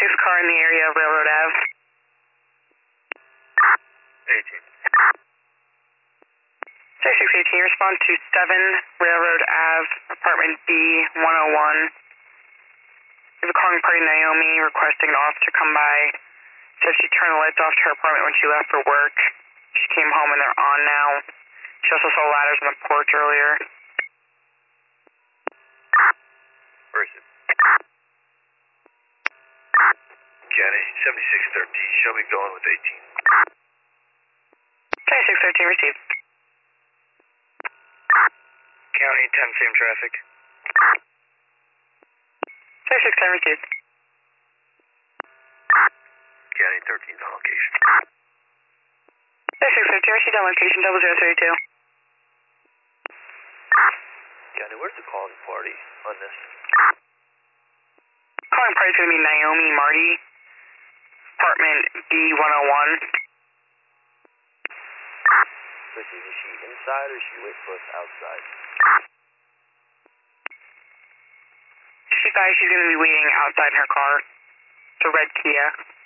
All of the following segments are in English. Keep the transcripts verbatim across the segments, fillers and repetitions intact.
seventy-six car in the area of Railroad Ave. eighteen. seventy-six eighteen, respond to seven Railroad Ave, apartment B one oh one. We have a calling party Naomi requesting an officer come by. Said she turned the lights off to her apartment when she left for work. She came home and they're on now. She also saw ladders on the porch earlier. Where is it? County seventy-six thirteen, show me going with eighteen. seventy-six thirteen, received. County ten, same traffic. seventy-six ten, received. County thirteen on location. seventy-six thirteen, received on location, double zero thirty-two. County, where's the calling party on this? Calling party is going to be Naomi Marty, apartment B one oh one. Ricky, is she inside or is she wait for us outside? She thought she's going to be waiting outside in her car. It's a red Kia.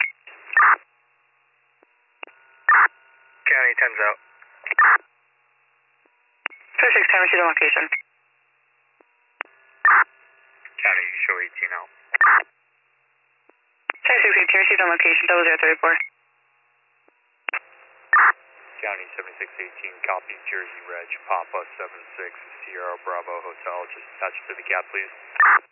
County ten's out. seventy-six ten, received on location. County, you show eighteen out. seventy-six eighteen, received on location, double zero thirty-four. County seventy-six eighteen, copy Jersey Reg, Papa seven six, Sierra Bravo Hotel, just attached to the cab, please.